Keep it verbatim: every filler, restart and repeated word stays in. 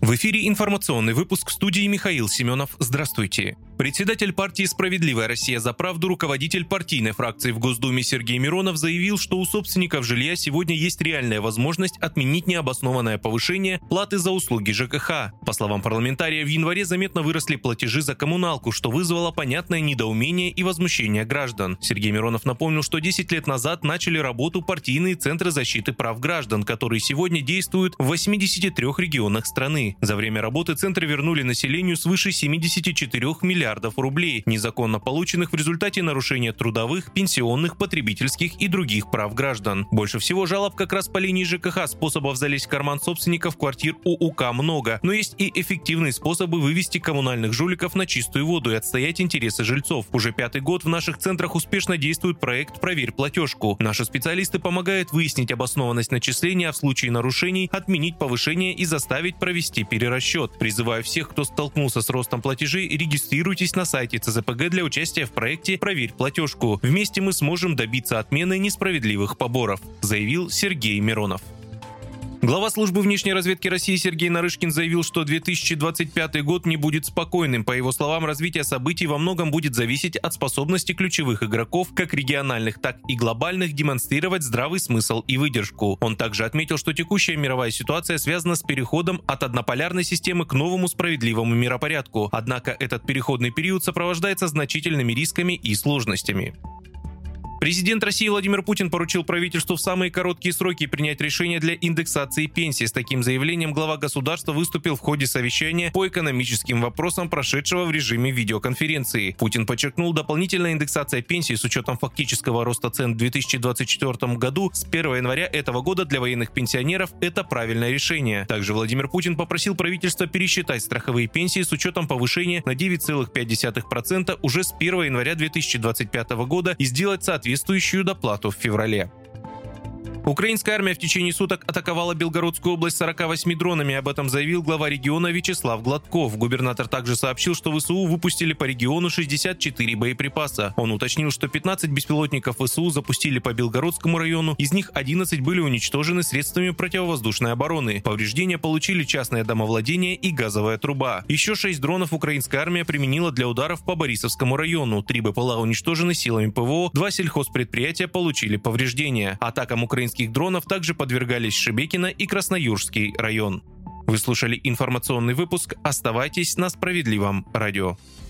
В эфире информационный выпуск, в студии Михаил Семенов. Здравствуйте. Председатель партии «Справедливая Россия за правду», руководитель партийной фракции в Госдуме Сергей Миронов заявил, что у собственников жилья сегодня есть реальная возможность отменить необоснованное повышение платы за услуги ЖКХ. По словам парламентария, в январе заметно выросли платежи за коммуналку, что вызвало понятное недоумение и возмущение граждан. Сергей Миронов напомнил, что десять лет назад начали работу партийные центры защиты прав граждан, которые сегодня действуют в восьмидесяти трёх регионах страны. За время работы центры вернули населению свыше семидесяти четырёх миллиардов рублей, незаконно полученных в результате нарушения трудовых, пенсионных, потребительских и других прав граждан. Больше всего жалоб как раз по линии ЖКХ. Способов залезть в карман собственников квартир у УК много, но есть и эффективные способы вывести коммунальных жуликов на чистую воду и отстоять интересы жильцов. Уже пятый год в наших центрах успешно действует проект «Проверь платежку». Наши специалисты помогают выяснить обоснованность начисления, а в случае нарушений отменить повышение и заставить провести перерасчет. Призываю всех, кто столкнулся с ростом платежей, регистрируйтесь на сайте цэ зэ пэ гэ для участия в проекте «Проверь платежку». Вместе мы сможем добиться отмены несправедливых поборов, заявил Сергей Миронов. Глава службы внешней разведки России Сергей Нарышкин заявил, что две тысячи двадцать пятый год не будет спокойным. По его словам, развитие событий во многом будет зависеть от способности ключевых игроков, как региональных, так и глобальных, демонстрировать здравый смысл и выдержку. Он также отметил, что текущая мировая ситуация связана с переходом от однополярной системы к новому справедливому миропорядку. Однако этот переходный период сопровождается значительными рисками и сложностями. Президент России Владимир Путин поручил правительству в самые короткие сроки принять решение для индексации пенсий. С таким заявлением глава государства выступил в ходе совещания по экономическим вопросам, прошедшего в режиме видеоконференции. Путин подчеркнул, дополнительная индексация пенсий с учетом фактического роста цен в две тысячи двадцать четвёртом году с первого января этого года для военных пенсионеров – это правильное решение. Также Владимир Путин попросил правительство пересчитать страховые пенсии с учетом повышения на девять целых пять десятых процента уже с первого января две тысячи двадцать пятого года и сделать соответствующую доплату в феврале. Украинская армия в течение суток атаковала Белгородскую область сорока восьми дронами. Об этом заявил глава региона Вячеслав Гладков. Губернатор также сообщил, что вэ эс у выпустили по региону шестьдесят четыре боеприпаса. Он уточнил, что пятнадцать беспилотников вэ эс у запустили по Белгородскому району, из них одиннадцать были уничтожены средствами противовоздушной обороны. Повреждения получили частное домовладение и газовая труба. Еще шесть дронов украинская армия применила для ударов по Борисовскому району. Три бэ пэ эл а уничтожены силами пэ вэ о, два сельхозпредприятия получили повреждения. Атакам украинских дронов также подвергались Шебекино и Красноюрский район. Вы слушали информационный выпуск. Оставайтесь на Справедливом радио.